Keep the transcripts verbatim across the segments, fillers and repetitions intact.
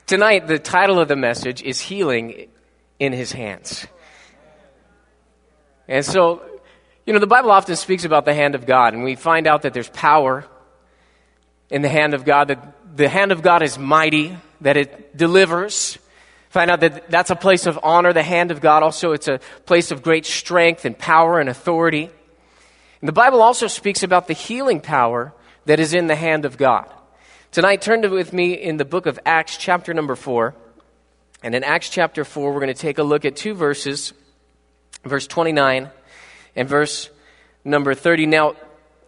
Tonight, the title of the message is Healing in His Hands. And so, you know, the Bible often speaks about the hand of God, and we find out that there's power in the hand of God, that the hand of God is mighty, that it delivers. Find out that that's a place of honor, the hand of God. Also, it's a place of great strength and power and authority. And the Bible also speaks about the healing power that is in the hand of God. Tonight, turn to with me in the book of Acts, chapter number four. And in Acts chapter four, we're going to take a look at two verses, verse twenty-nine and verse number thirty. Now,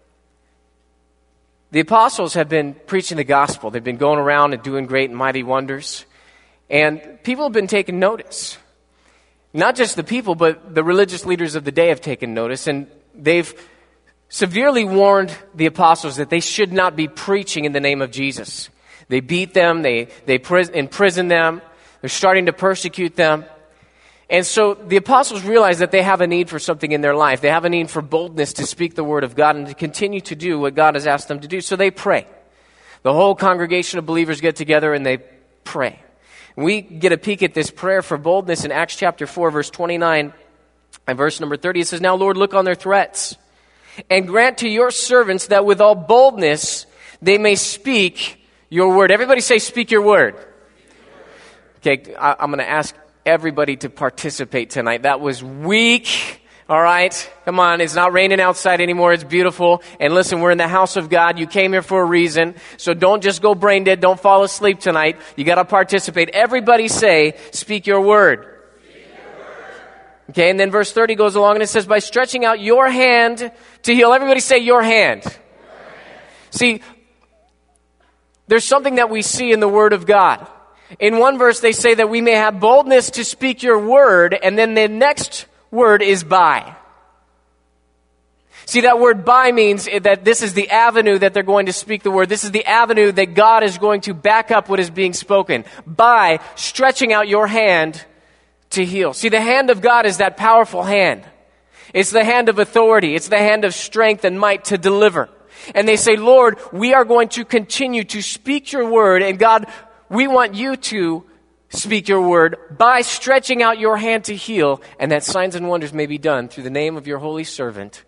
the apostles have been preaching the gospel. They've been going around and doing great and mighty wonders. And people have been taking notice. Not just the people, but the religious leaders of the day have taken notice. And they've severely warned the apostles that they should not be preaching in the name of Jesus. They beat them, they, they pris- imprison them, they're starting to persecute them. And so the apostles realize that they have a need for something in their life. They have a need for boldness to speak the word of God and to continue to do what God has asked them to do. So they pray. The whole congregation of believers get together and they pray. We get a peek at this prayer for boldness in Acts chapter four, verse twenty-nine and verse number thirty. It says, "Now, Lord, look on their threats and grant to your servants that with all boldness they may speak your word." Everybody say, speak your word. Okay, I, I'm going to ask everybody to participate tonight. That was weak. All right, come on. It's not raining outside anymore. It's beautiful. And listen, we're in the house of God. You came here for a reason. So don't just go brain dead. Don't fall asleep tonight. You got to participate. Everybody say, speak your word. Okay, and then verse thirty goes along and it says, by stretching out your hand to heal. Everybody say your hand. Your hand. See, there's something that we see in the Word of God. In one verse, they say that we may have boldness to speak your word, and then the next word is by. See, that word by means that this is the avenue that they're going to speak the word. This is the avenue that God is going to back up what is being spoken. By stretching out your hand to heal. See, the hand of God is that powerful hand. It's the hand of authority. It's the hand of strength and might to deliver. And they say, Lord, we are going to continue to speak your word. And God, we want you to speak your word by stretching out your hand to heal. And that signs and wonders may be done through the name of your holy servant,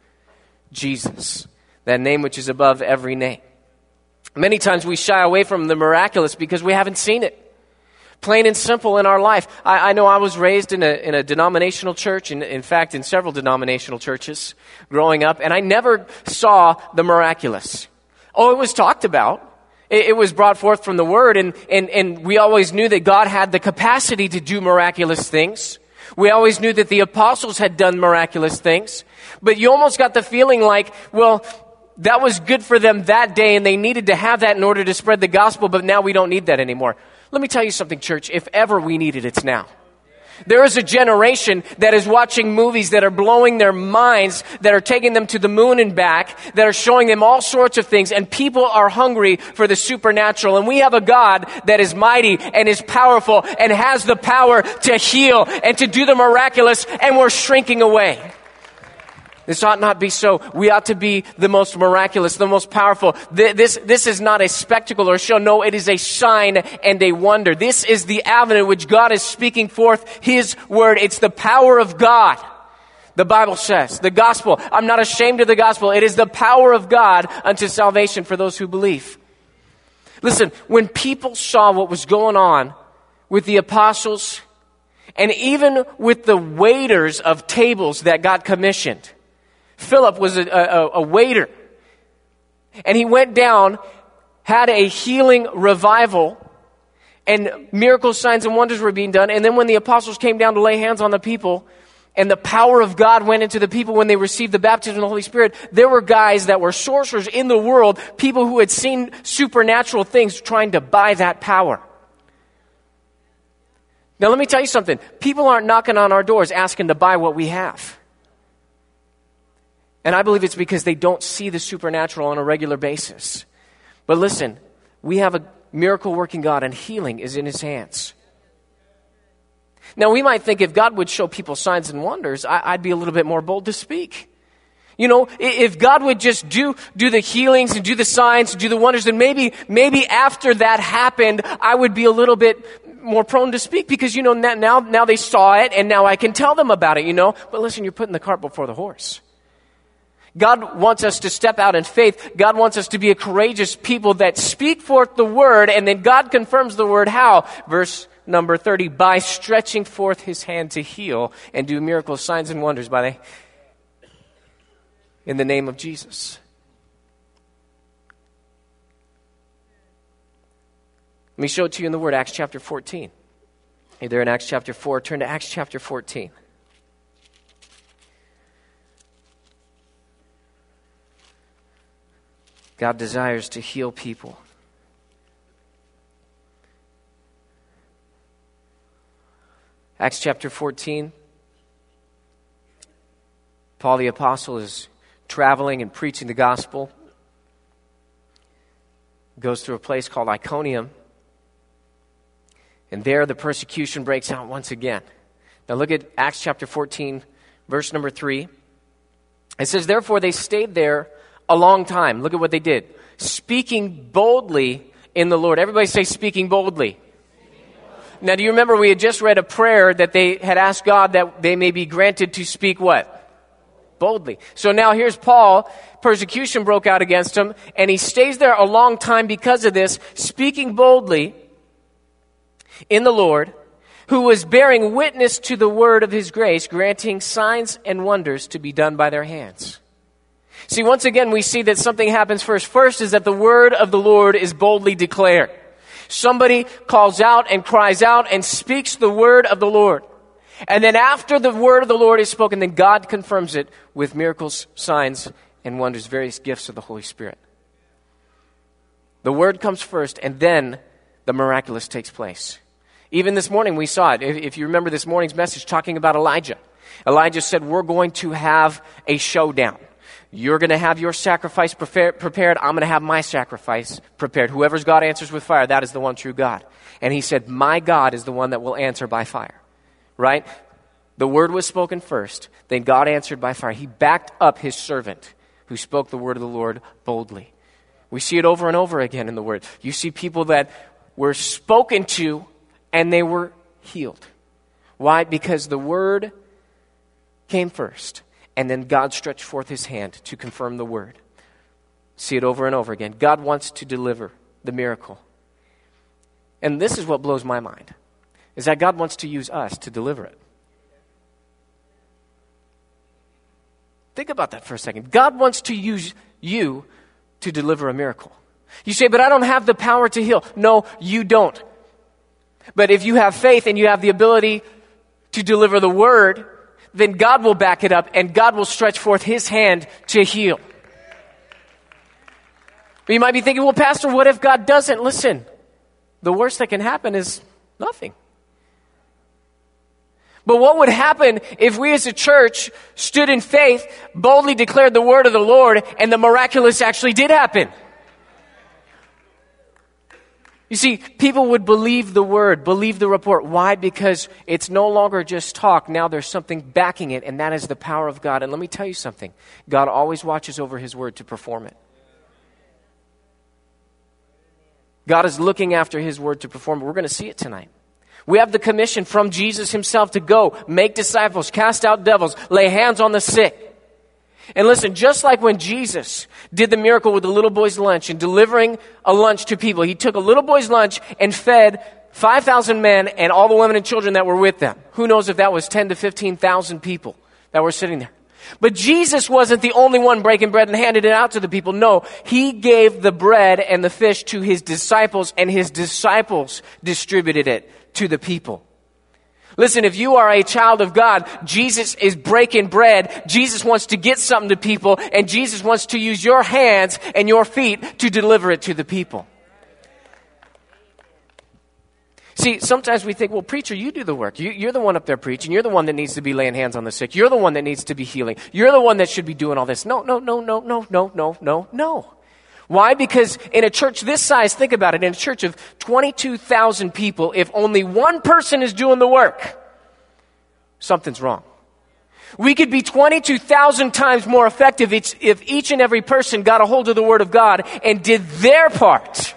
Jesus. That name which is above every name. Many times we shy away from the miraculous because we haven't seen it. Plain and simple in our life. I, I know I was raised in a, in a denominational church, in, in fact, in several denominational churches growing up, and I never saw the miraculous. Oh, it was talked about. It, it was brought forth from the Word, and, and, and we always knew that God had the capacity to do miraculous things. We always knew that the apostles had done miraculous things. But you almost got the feeling like, well, that was good for them that day, and they needed to have that in order to spread the gospel, but now we don't need that anymore. Let me tell you something, church. If ever we need it, it's now. There is a generation that is watching movies that are blowing their minds, that are taking them to the moon and back, that are showing them all sorts of things, and people are hungry for the supernatural. And we have a God that is mighty and is powerful and has the power to heal and to do the miraculous, and we're shrinking away. This ought not be so. We ought to be the most miraculous, the most powerful. This, this is not a spectacle or show. No, it is a sign and a wonder. This is the avenue which God is speaking forth His word. It's the power of God. The Bible says, the gospel. I'm not ashamed of the gospel. It is the power of God unto salvation for those who believe. Listen, when people saw what was going on with the apostles and even with the waiters of tables that got commissioned, Philip was a, a, a waiter, and he went down, had a healing revival, and miracles, signs, and wonders were being done. And then when the apostles came down to lay hands on the people, and the power of God went into the people when they received the baptism of the Holy Spirit, there were guys that were sorcerers in the world, people who had seen supernatural things trying to buy that power. Now let me tell you something. People aren't knocking on our doors asking to buy what we have. And I believe it's because they don't see the supernatural on a regular basis. But listen, we have a miracle-working God, and healing is in His hands. Now, we might think if God would show people signs and wonders, I, I'd be a little bit more bold to speak. You know, if God would just do, do the healings and do the signs and do the wonders, then maybe, maybe after that happened, I would be a little bit more prone to speak because, you know, now, now they saw it and now I can tell them about it, you know. But listen, you're putting the cart before the horse. God wants us to step out in faith. God wants us to be a courageous people that speak forth the word, and then God confirms the word how? Verse number thirty, by stretching forth his hand to heal and do miracles, signs, and wonders by the, in the name of Jesus. Let me show it to you in the word, Acts chapter fourteen. Hey, there in Acts chapter four, turn to Acts chapter fourteen. God desires to heal people. Acts chapter fourteen. Paul the apostle is traveling and preaching the gospel. Goes through a place called Iconium. And there the persecution breaks out once again. Now look at Acts chapter fourteen, verse number three. It says, therefore they stayed there a long time. Look at what they did. Speaking boldly in the Lord. Everybody say speaking boldly. Now, do you remember we had just read a prayer that they had asked God that they may be granted to speak what? Boldly. So now here's Paul. Persecution broke out against him, and he stays there a long time because of this, speaking boldly in the Lord, who was bearing witness to the word of his grace, granting signs and wonders to be done by their hands. See, once again, we see that something happens first. First is that the word of the Lord is boldly declared. Somebody calls out and cries out and speaks the word of the Lord. And then after the word of the Lord is spoken, then God confirms it with miracles, signs, and wonders, various gifts of the Holy Spirit. The word comes first, and then the miraculous takes place. Even this morning we saw it. If you remember this morning's message talking about Elijah. Elijah said, we're going to have a showdown. You're going to have your sacrifice prepared. I'm going to have my sacrifice prepared. Whoever's God answers with fire, that is the one true God. And he said, my God is the one that will answer by fire. Right? The word was spoken first. Then God answered by fire. He backed up his servant who spoke the word of the Lord boldly. We see it over and over again in the word. You see people that were spoken to and they were healed. Why? Because the word came first. And then God stretched forth his hand to confirm the word. See it over and over again. God wants to deliver the miracle. And this is what blows my mind, is that God wants to use us to deliver it. Think about that for a second. God wants to use you to deliver a miracle. You say, but I don't have the power to heal. No, you don't. But if you have faith and you have the ability to deliver the word, then God will back it up and God will stretch forth his hand to heal. But you might be thinking, well, Pastor, what if God doesn't? Listen, the worst that can happen is nothing. But what would happen if we as a church stood in faith, boldly declared the word of the Lord, and the miraculous actually did happen? You see, people would believe the word, believe the report. Why? Because it's no longer just talk. Now there's something backing it, and that is the power of God. And let me tell you something. God always watches over his word to perform it. God is looking after his word to perform it. We're going to see it tonight. We have the commission from Jesus himself to go, make disciples, cast out devils, lay hands on the sick. And listen, just like when Jesus did the miracle with the little boy's lunch and delivering a lunch to people, he took a little boy's lunch and fed five thousand men and all the women and children that were with them. Who knows if that was ten to fifteen thousand people that were sitting there. But Jesus wasn't the only one breaking bread and handed it out to the people. No, he gave the bread and the fish to his disciples, and his disciples distributed it to the people. Listen, if you are a child of God, Jesus is breaking bread. Jesus wants to get something to people, and Jesus wants to use your hands and your feet to deliver it to the people. See, sometimes we think, well, preacher, you do the work. You, you're the one up there preaching. You're the one that needs to be laying hands on the sick. You're the one that needs to be healing. You're the one that should be doing all this. No, no, no, no, no, no, no, no, no. Why? Because in a church this size, think about it, in a church of twenty-two thousand people, if only one person is doing the work, something's wrong. We could be twenty-two thousand times more effective if each and every person got a hold of the Word of God and did their part.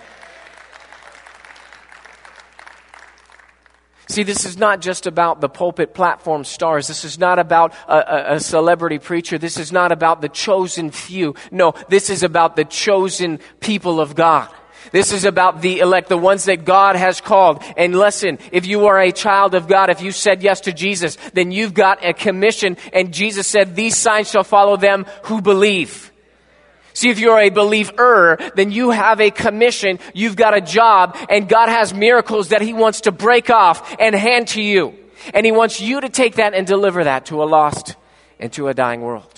See, this is not just about the pulpit platform stars. This is not about a, a, a celebrity preacher. This is not about the chosen few. No, this is about the chosen people of God. This is about the elect, the ones that God has called. And listen, if you are a child of God, if you said yes to Jesus, then you've got a commission. And Jesus said, these signs shall follow them who believe. See, if you're a believer, then you have a commission, you've got a job, and God has miracles that He wants to break off and hand to you. And He wants you to take that and deliver that to a lost and to a dying world.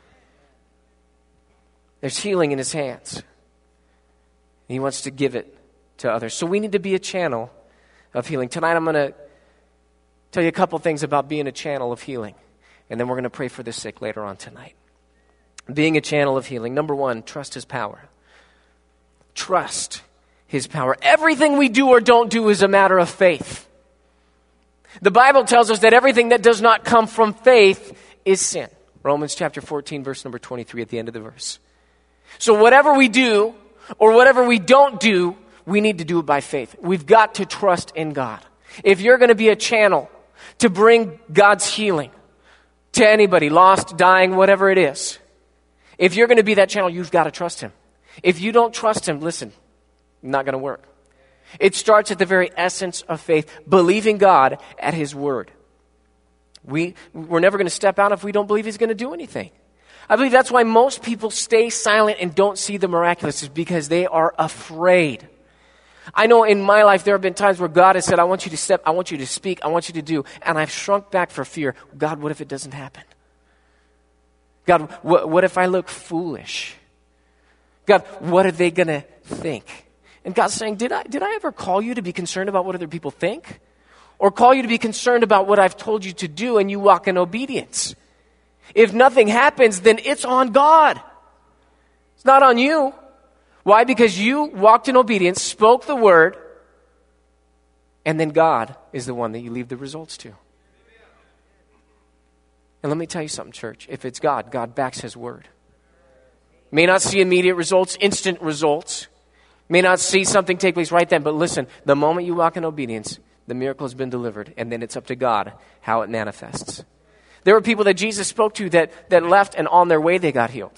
There's healing in His hands. He wants to give it to others. So we need to be a channel of healing. Tonight I'm going to tell you a couple things about being a channel of healing. And then we're going to pray for the sick later on tonight. Being a channel of healing. Number one, trust His power. Trust His power. Everything we do or don't do is a matter of faith. The Bible tells us that everything that does not come from faith is sin. Romans chapter fourteen, verse number twenty-three at the end of the verse. So whatever we do or whatever we don't do, we need to do it by faith. We've got to trust in God. If you're going to be a channel to bring God's healing to anybody, lost, dying, whatever it is, if you're going to be that channel, you've got to trust Him. If you don't trust Him, listen, not going to work. It starts at the very essence of faith, believing God at His word. We, we're never going to step out if we don't believe He's going to do anything. I believe that's why most people stay silent and don't see the miraculous, is because they are afraid. I know in my life there have been times where God has said, I want you to step, I want you to speak, I want you to do, and I've shrunk back for fear. God, what if it doesn't happen? God, what, what if I look foolish? God, what are they going to think? And God's saying, did I, did I ever call you to be concerned about what other people think? Or call you to be concerned about what I've told you to do and you walk in obedience? If nothing happens, then it's on God. It's not on you. Why? Because you walked in obedience, spoke the word, and then God is the one that you leave the results to. And let me tell you something, church. If it's God, God backs His word. May not see immediate results, instant results. May not see something take place right then. But listen, the moment you walk in obedience, the miracle has been delivered. And then it's up to God how it manifests. There were people that Jesus spoke to that, that left, and on their way they got healed.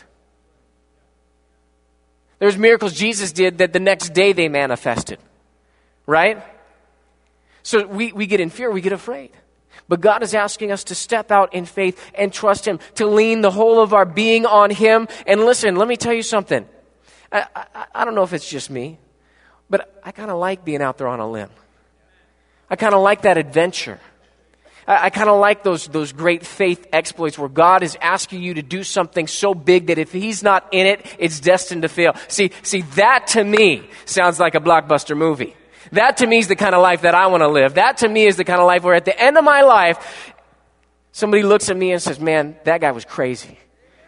There's miracles Jesus did that the next day they manifested. Right? So we, we get in fear, we get afraid. But God is asking us to step out in faith and trust Him, to lean the whole of our being on Him. And listen, let me tell you something. I, I, I don't know if it's just me, but I kind of like being out there on a limb. I kind of like that adventure. I, I kind of like those, those great faith exploits where God is asking you to do something so big that if He's not in it, it's destined to fail. See, see, that to me sounds like a blockbuster movie. That to me is the kind of life that I want to live. That to me is the kind of life where at the end of my life, somebody looks at me and says, man, that guy was crazy.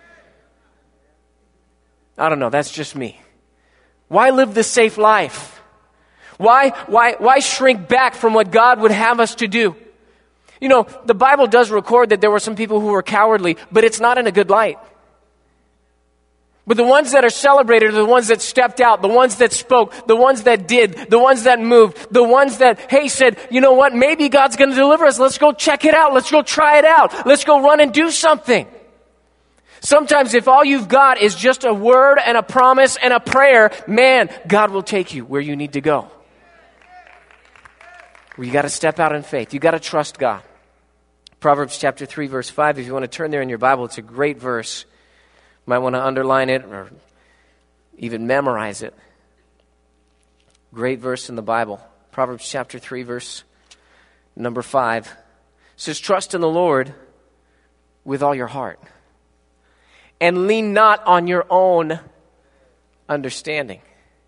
I don't know, that's just me. Why live the safe life? Why, why, why shrink back from what God would have us to do? You know, the Bible does record that there were some people who were cowardly, but it's not in a good light. But the ones that are celebrated are the ones that stepped out, the ones that spoke, the ones that did, the ones that moved, the ones that, hey, said, you know what, maybe God's going to deliver us. Let's go check it out. Let's go try it out. Let's go run and do something. Sometimes if all you've got is just a word and a promise and a prayer, man, God will take you where you need to go. Well, you got to step out in faith. You got to trust God. Proverbs chapter three, verse five, if you want to turn there in your Bible, it's a great verse. You might want to underline it or even memorize it. Great verse in the Bible. Proverbs chapter three, verse number five. It says, trust in the Lord with all your heart, and lean not on your own understanding.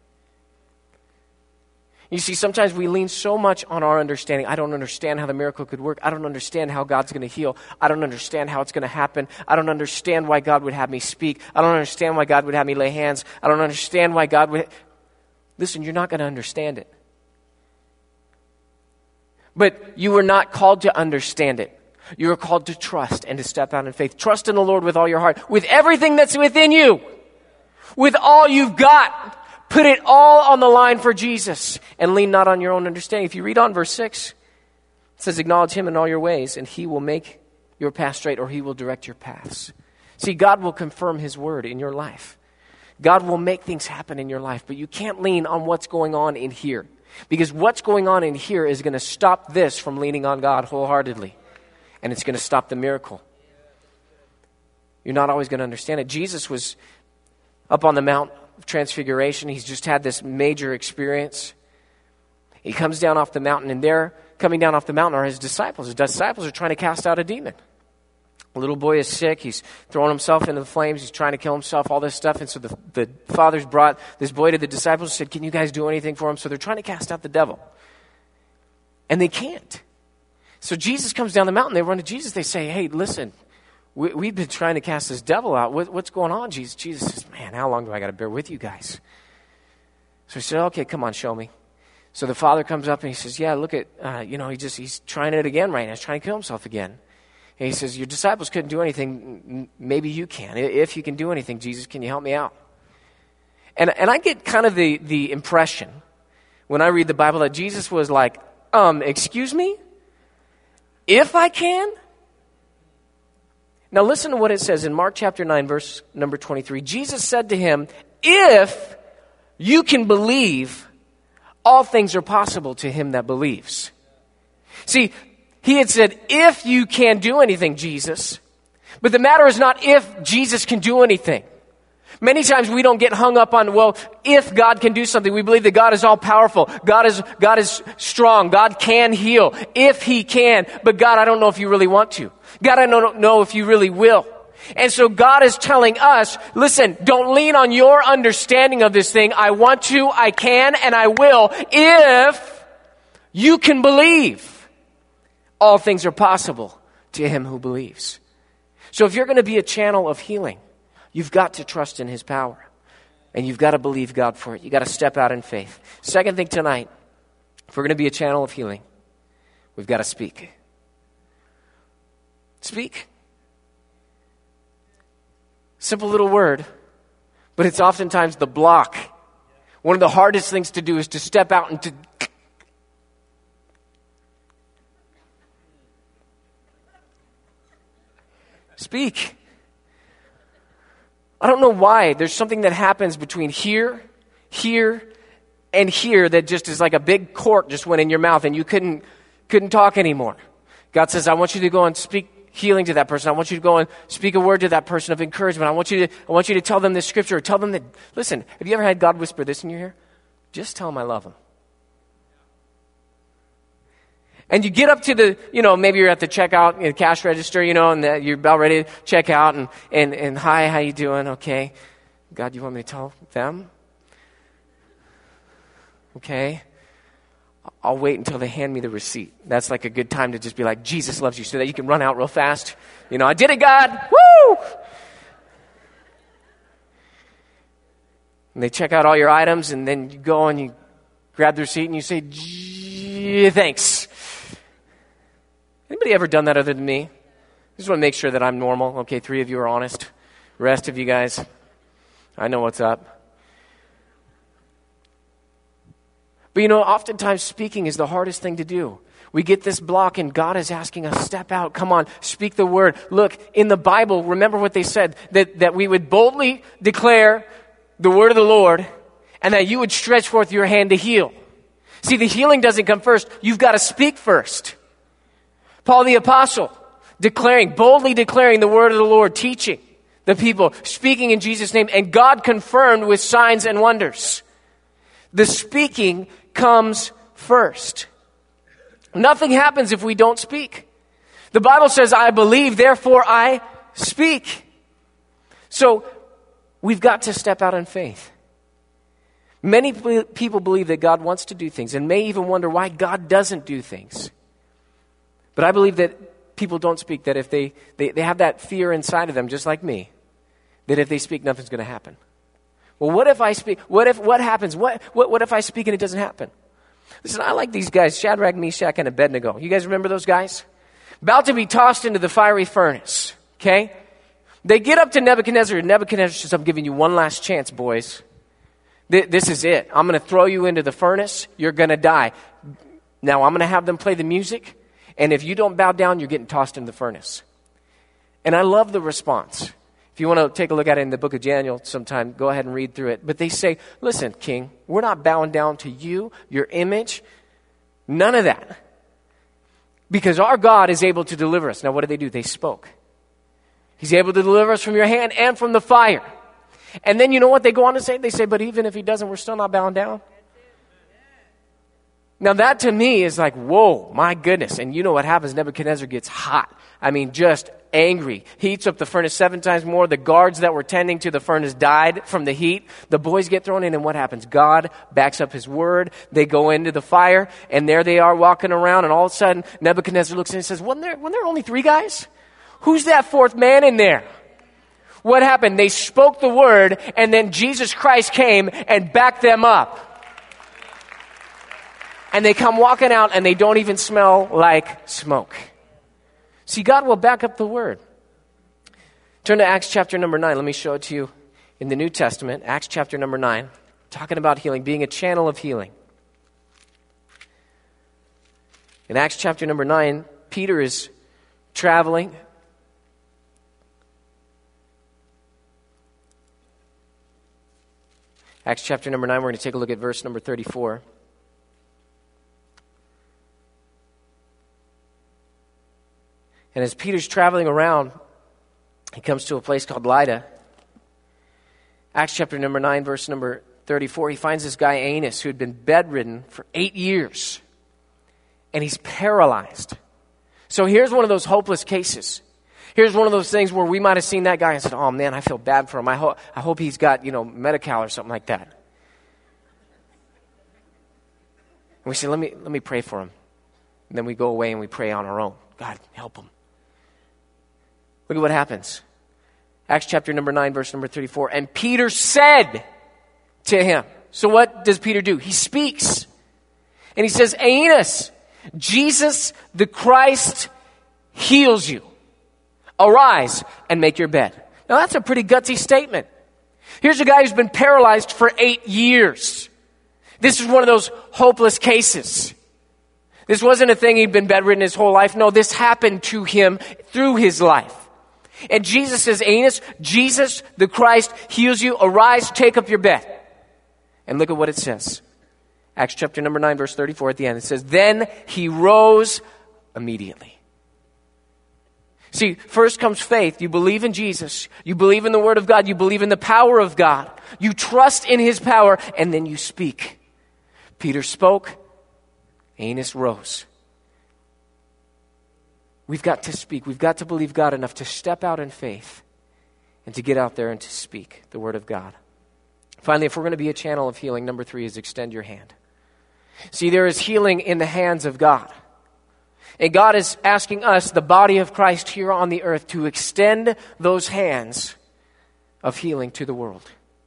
You see, sometimes we lean so much on our understanding. I don't understand how the miracle could work. I don't understand how God's going to heal. I don't understand how it's going to happen. I don't understand why God would have me speak. I don't understand why God would have me lay hands. I don't understand why God would... Listen, you're not going to understand it. But you were not called to understand it. You are called to trust and to step out in faith. Trust in the Lord with all your heart, with everything that's within you, with all you've got. Put it all on the line for Jesus and lean not on your own understanding. If you read on verse six, it says, acknowledge him in all your ways and he will make your path straight, or he will direct your paths. See, God will confirm his word in your life. God will make things happen in your life, but you can't lean on what's going on in here, because what's going on in here is going to stop this from leaning on God wholeheartedly, and it's going to stop the miracle. You're not always going to understand it. Jesus was up on the Mount of Transfiguration. He's just had this major experience. He comes down off the mountain, and there, coming down off the mountain, are his disciples. His disciples are trying to cast out a demon. A little boy is sick. He's throwing himself into the flames. He's trying to kill himself, all this stuff. And so the, the fathers brought this boy to the disciples and said, can you guys do anything for him? So they're trying to cast out the devil. And they can't. So Jesus comes down the mountain. They run to Jesus. They say, hey, listen, we, we've been trying to cast this devil out. What, what's going on, Jesus? Jesus says, man, how long do I got to bear with you guys? So he said, okay, come on, show me. So the father comes up and he says, yeah, look at, uh, you know, he just, he's trying it again right now. He's trying to kill himself again. And he says, your disciples couldn't do anything. Maybe you can. If you can do anything, Jesus, can you help me out? And and I get kind of the, the impression when I read the Bible that Jesus was like, um, excuse me? If I can? Now listen to what it says in Mark chapter nine, verse number twenty-three. Jesus said to him, if you can believe, all things are possible to him that believes. See, he had said, if you can do anything, Jesus. But the matter is not if Jesus can do anything. Many times we don't get hung up on, well, if God can do something. We believe that God is all powerful. God is, God is strong. God can heal if he can. But God, I don't know if you really want to. God, I don't know if you really will. And so God is telling us, listen, don't lean on your understanding of this thing. I want to, I can, and I will if you can believe. All things are possible to him who believes. So if you're going to be a channel of healing, you've got to trust in his power. And you've got to believe God for it. You've got to step out in faith. Second thing tonight, if we're going to be a channel of healing, we've got to speak. Speak. Simple little word, but it's oftentimes the block. One of the hardest things to do is to step out and to speak. I don't know why. There's something that happens between here, here, and here that just is like a big cork just went in your mouth and you couldn't couldn't talk anymore. God says, I want you to go and speak healing to that person. I want you to go and speak a word to that person of encouragement. I want you to I want you to tell them this scripture. Tell them that, listen, have you ever had God whisper this in your ear? Just tell them I love them. And you get up to the, you know, maybe you're at the checkout, you know, cash register, you know, and the, you're about ready to check out, and, and, and hi, how you doing? Okay. God, you want me to tell them? Okay. I'll wait until they hand me the receipt. That's like a good time to just be like, Jesus loves you, so that you can run out real fast. You know, I did it, God. Woo! And they check out all your items, and then you go and you grab the receipt and you say, Gee, thanks. Anybody ever done that other than me? I just want to make sure that I'm normal. Okay, three of you are honest. The rest of you guys, I know what's up. But you know, oftentimes speaking is the hardest thing to do. We get this block and God is asking us, step out, come on, speak the word. Look, in the Bible, remember what they said, that, that we would boldly declare the word of the Lord and that you would stretch forth your hand to heal. See, the healing doesn't come first. You've got to speak first. Paul the Apostle, declaring, boldly declaring the word of the Lord, teaching the people, speaking in Jesus' name, and God confirmed with signs and wonders. The speaking comes first. Nothing happens if we don't speak. The Bible says, I believe, therefore I speak. So we've got to step out in faith. Many people believe that God wants to do things and may even wonder why God doesn't do things. But I believe that people don't speak, that if they, they, they have that fear inside of them, just like me, that if they speak, nothing's going to happen. Well, what if I speak? What if, what happens? What, what, what if I speak and it doesn't happen? Listen, I like these guys, Shadrach, Meshach, and Abednego. You guys remember those guys? about to be tossed into the fiery furnace, okay? They get up to Nebuchadnezzar, and Nebuchadnezzar says, I'm giving you one last chance, boys. Th- this is it. I'm going to throw you into the furnace. You're going to die. Now, I'm going to have them play the music, and if you don't bow down, you're getting tossed in the furnace. And I love the response. If you want to take a look at it in the book of Daniel sometime, go ahead and read through it. But they say, listen, king, we're not bowing down to you, your image, none of that. Because our God is able to deliver us. Now, what did they do? They spoke. He's able to deliver us from your hand and from the fire. And then you know what they go on to say? They say, but even if he doesn't, we're still not bowing down. Now that to me is like, whoa, my goodness. And you know what happens? Nebuchadnezzar gets hot. I mean, just angry. Heats up the furnace seven times more. The guards that were tending to the furnace died from the heat. The boys get thrown in, and what happens? God backs up his word. They go into the fire, and there they are walking around, and all of a sudden, Nebuchadnezzar looks in and says, wasn't there, wasn't there only three guys? Who's that fourth man in there? What happened? They spoke the word, and then Jesus Christ came and backed them up. And they come walking out, and they don't even smell like smoke. See, God will back up the word. Turn to Acts chapter number nine. Let me show it to you in the New Testament. Acts chapter number nine. Talking about healing, being a channel of healing. In Acts chapter number nine, Peter is traveling. Acts chapter number nine, we're going to take a look at verse number thirty-four. And as Peter's traveling around, he comes to a place called Lydda. Acts chapter number nine, verse number thirty-four, he finds this guy Aeneas who had been bedridden for eight years. And he's paralyzed. So here's one of those hopeless cases. Here's one of those things where we might have seen that guy and said, oh man, I feel bad for him. I, ho- I hope he's got, you know, Medi-Cal or something like that. And we say, let me, let me pray for him. And then we go away and we pray on our own. God, help him. Look at what happens. Acts chapter number nine, verse number thirty-four. And Peter said to him. So what does Peter do? He speaks. And he says, Aeneas, Jesus the Christ heals you. Arise and make your bed. Now that's a pretty gutsy statement. Here's a guy who's been paralyzed for eight years. This is one of those hopeless cases. This wasn't a thing he'd been bedridden his whole life. No, this happened to him through his life. And Jesus says, Aeneas, Jesus the Christ heals you. Arise, take up your bed. And look at what it says. Acts chapter number nine, verse thirty-four at the end. It says, then he rose immediately. See, first comes faith. You believe in Jesus. You believe in the Word of God. You believe in the power of God. You trust in His power, and then you speak. Peter spoke. Aeneas rose. We've got to speak. We've got to believe God enough to step out in faith and to get out there and to speak the Word of God. Finally, if we're going to be a channel of healing, number three is extend your hand. See, there is healing in the hands of God. And God is asking us, the body of Christ here on the earth, to extend those hands of healing to the world.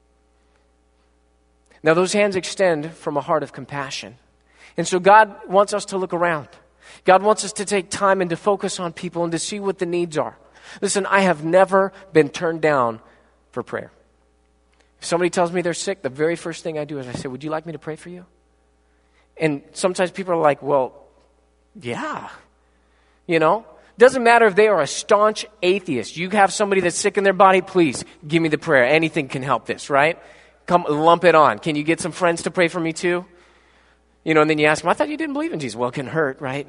Now, those hands extend from a heart of compassion. And so God wants us to look around. God wants us to take time and to focus on people and to see what the needs are. Listen, I have never been turned down for prayer. If somebody tells me they're sick, the very first thing I do is I say, would you like me to pray for you? And sometimes people are like, well, yeah. You know, doesn't matter if they are a staunch atheist. You have somebody that's sick in their body, please give me the prayer. Anything can help this, right? Come lump it on. Can you get some friends to pray for me too? You know, and then you ask them, I thought you didn't believe in Jesus. Well, it can hurt, right?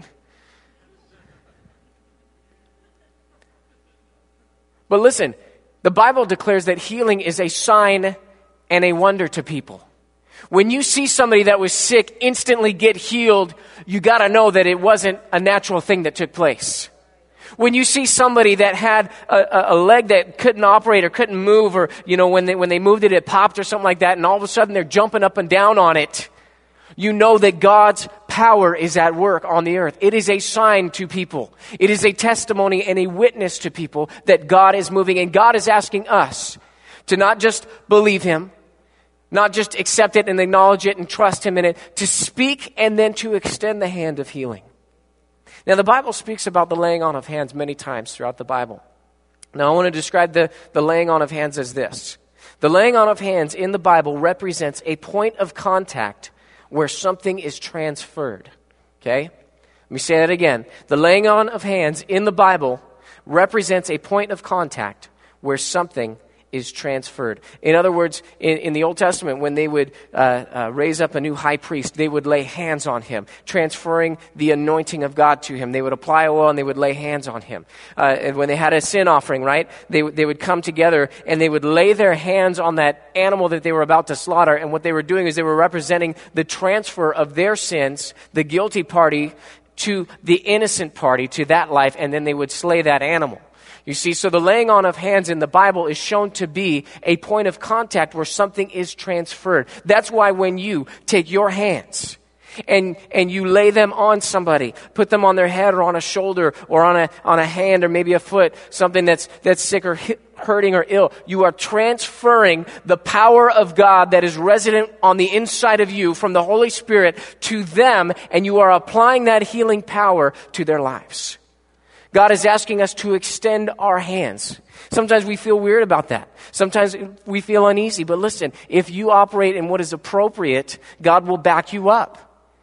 But listen, the Bible declares that healing is a sign and a wonder to people. When you see somebody that was sick instantly get healed, you got to know that it wasn't a natural thing that took place. When you see somebody that had a, a leg that couldn't operate or couldn't move, or, you know, when they, when they moved it, it popped or something like that, and all of a sudden they're jumping up and down on it, you know that God's power is at work on the earth. It is a sign to people. It is a testimony and a witness to people that God is moving. And God is asking us to not just believe Him, not just accept it and acknowledge it and trust Him in it, to speak and then to extend the hand of healing. Now, the Bible speaks about the laying on of hands many times throughout the Bible. Now, I want to describe the, the laying on of hands as this. The laying on of hands in the Bible represents a point of contact where something is transferred. Okay? Let me say that again. The laying on of hands in the Bible represents a point of contact where something is transferred. In other words, in, in the Old Testament, when they would uh, uh, raise up a new high priest, they would lay hands on him, transferring the anointing of God to him. They would apply oil and they would lay hands on him. Uh, and when they had a sin offering, right, they, they would come together and they would lay their hands on that animal that they were about to slaughter. And what they were doing is they were representing the transfer of their sins, the guilty party, to the innocent party, to that life, and then they would slay that animal. You see, so the laying on of hands in the Bible is shown to be a point of contact where something is transferred. That's why when you take your hands and and you lay them on somebody, put them on their head or on a shoulder or on a on a hand or maybe a foot, something that's that's sick or hurting or ill, you are transferring the power of God that is resident on the inside of you from the Holy Spirit to them, and you are applying that healing power to their lives. God is asking us to extend our hands. Sometimes we feel weird about that. Sometimes we feel uneasy. But listen, if you operate in what is appropriate, God will back you up.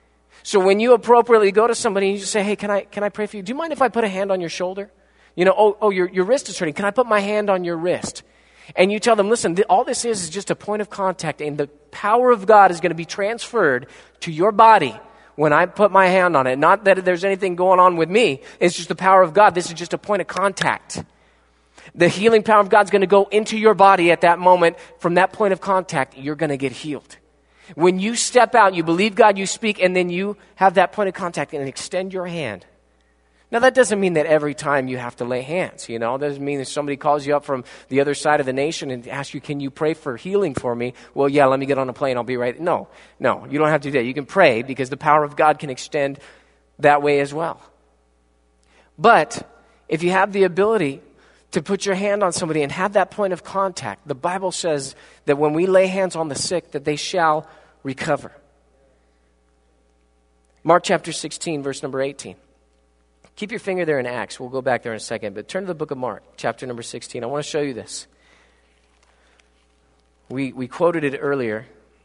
So when you appropriately go to somebody and you just say, hey, can I can I pray for you? Do you mind if I put a hand on your shoulder? You know, oh, oh your, your wrist is hurting. Can I put my hand on your wrist? And you tell them, listen, th- all this is is just a point of contact, and the power of God is going to be transferred to your body when I put my hand on it. Not that there's anything going on with me. It's just the power of God. This is just a point of contact. The healing power of God's going to go into your body at that moment. From that point of contact, you're going to get healed. When you step out, you believe God, you speak, and then you have that point of contact and extend your hand. Now, that doesn't mean that every time you have to lay hands, you know. It doesn't mean that somebody calls you up from the other side of the nation and asks you, can you pray for healing for me? Well, yeah, let me get on a plane. I'll be right. No, no, you don't have to do that. You can pray because the power of God can extend that way as well. But if you have the ability to put your hand on somebody and have that point of contact, the Bible says that when we lay hands on the sick, that they shall recover. Mark chapter sixteen, verse number eighteen. Keep your finger there in Acts. We'll go back there in a second. But turn to the book of Mark, chapter number sixteen. I want to show you this. We we quoted it earlier.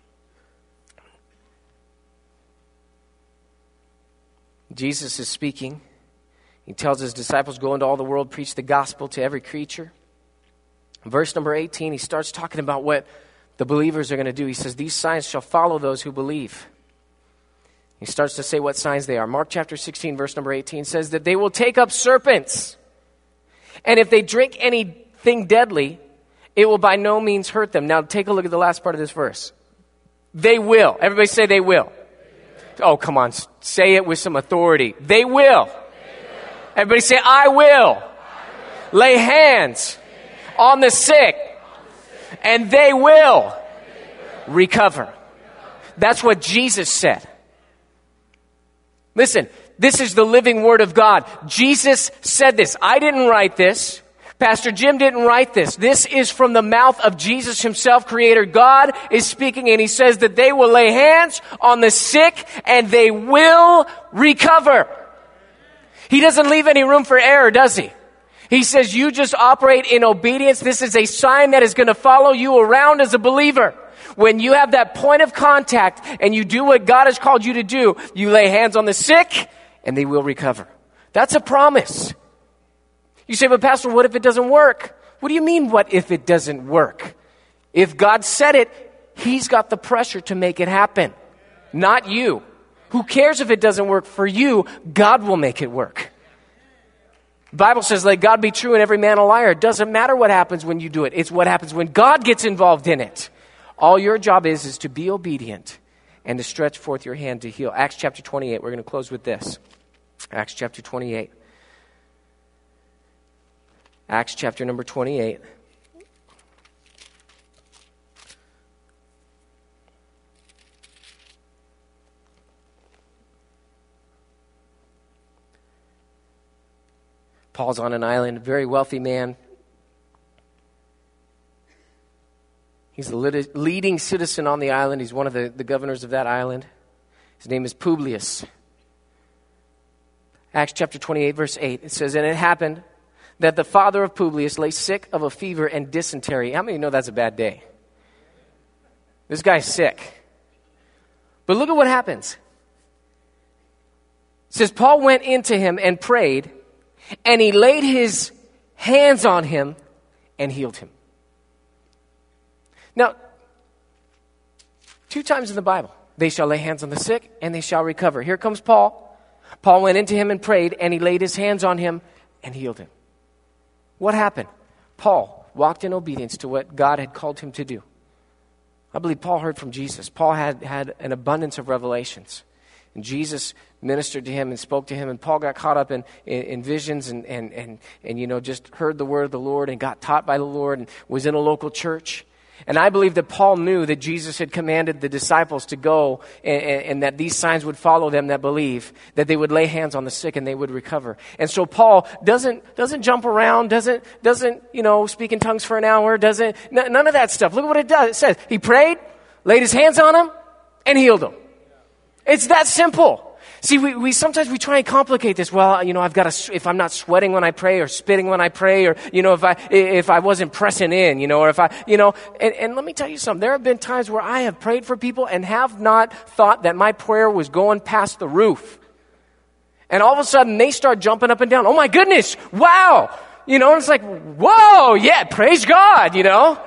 Jesus is speaking. He tells his disciples, go into all the world, preach the gospel to every creature. Verse number eighteen, he starts talking about what the believers are going to do. He says, these signs shall follow those who believe. He starts to say what signs they are. Mark chapter sixteen, verse number eighteen says that they will take up serpents. And if they drink anything deadly, it will by no means hurt them. Now take a look at the last part of this verse. They will. Everybody say they will. Oh, come on. Say it with some authority. They will. They will. Everybody say, I will. I will. Lay hands on the sick, and they will recover. That's what Jesus said. Listen, this is the living word of God. Jesus said this. I didn't write this. Pastor Jim didn't write this. This is from the mouth of Jesus himself, Creator God is speaking, and he says that they will lay hands on the sick and they will recover. He doesn't leave any room for error, does he? He says you just operate in obedience. This is a sign that is going to follow you around as a believer. When you have that point of contact and you do what God has called you to do, you lay hands on the sick and they will recover. That's a promise. You say, but Pastor, what if it doesn't work? What do you mean, what if it doesn't work? If God said it, he's got the pressure to make it happen, not you. Who cares if it doesn't work for you? God will make it work. The Bible says, let God be true and every man a liar. It doesn't matter what happens when you do it. It's what happens when God gets involved in it. All your job is, is to be obedient and to stretch forth your hand to heal. Acts chapter twenty-eight, we're going to close with this. Acts chapter twenty-eight. Acts chapter number twenty-eight. Paul's on an island, very wealthy man. He's the leading citizen on the island. He's one of the, the governors of that island. His name is Publius. Acts chapter twenty-eight, verse eight. It says, and it happened that the father of Publius lay sick of a fever and dysentery. How many know that's a bad day? This guy's sick. But look at what happens. It says, Paul went into him and prayed, and he laid his hands on him and healed him. Now, two times in the Bible, they shall lay hands on the sick and they shall recover. Here comes Paul. Paul went into him and prayed, and he laid his hands on him and healed him. What happened? Paul walked in obedience to what God had called him to do. I believe Paul heard from Jesus. Paul had, had an abundance of revelations. And Jesus ministered to him and spoke to him. And Paul got caught up in, in, in visions and, and, and, and, you know, just heard the word of the Lord and got taught by the Lord and was in a local church. And I believe that Paul knew that Jesus had commanded the disciples to go and, and, and that these signs would follow them that believe, that they would lay hands on the sick and they would recover. And so Paul doesn't doesn't jump around, doesn't, doesn't you know, speak in tongues for an hour, doesn't, n- none of that stuff. Look at what it does. It says, he prayed, laid his hands on him, and healed him. It's that simple. See, we, we sometimes we try and complicate this. Well, you know, I've got to, if I'm not sweating when I pray or spitting when I pray, or, you know, if I, if I wasn't pressing in, you know, or if I, you know, and, and let me tell you something. There have been times where I have prayed for people and have not thought that my prayer was going past the roof. And all of a sudden they start jumping up and down. Oh my goodness. Wow. You know, and it's like, whoa, yeah, praise God, you know.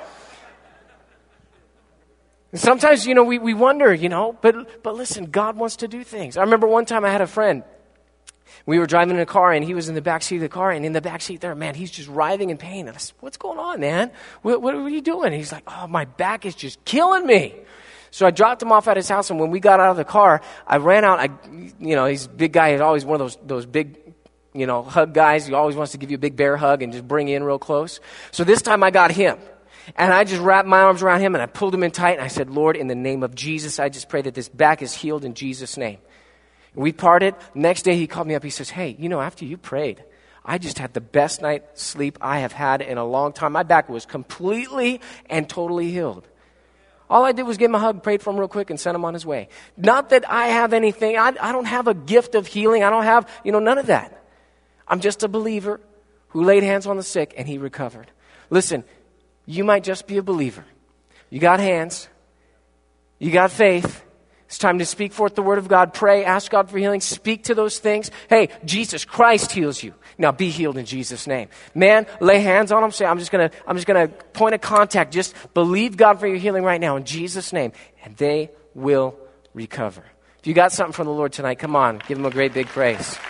And sometimes, you know, we, we wonder, you know, but but listen, God wants to do things. I remember one time I had a friend. We were driving in a car, and he was in the back seat of the car, and in the back seat there, man, he's just writhing in pain. And I said, what's going on, man? What, what are you doing? And he's like, oh, my back is just killing me. So I dropped him off at his house, and when we got out of the car, I ran out. I, you know, he's a big guy. He's always one of those those big, you know, hug guys. He always wants to give you a big bear hug and just bring you in real close. So this time I got him. And I just wrapped my arms around him and I pulled him in tight. And I said, Lord, in the name of Jesus, I just pray that this back is healed in Jesus' name. And we parted. Next day he called me up. He says, hey, you know, after you prayed, I just had the best night's sleep I have had in a long time. My back was completely and totally healed. All I did was give him a hug, prayed for him real quick, and sent him on his way. Not that I have anything. I, I don't have a gift of healing. I don't have, you know, none of that. I'm just a believer who laid hands on the sick and he recovered. Listen, you might just be a believer. You got hands. You got faith. It's time to speak forth the word of God. Pray. Ask God for healing. Speak to those things. Hey, Jesus Christ heals you. Now be healed in Jesus' name. Man, lay hands on them. Say, I'm just gonna, I'm just gonna point of contact. Just believe God for your healing right now in Jesus' name, and they will recover. If you got something from the Lord tonight, come on, give him a great big praise.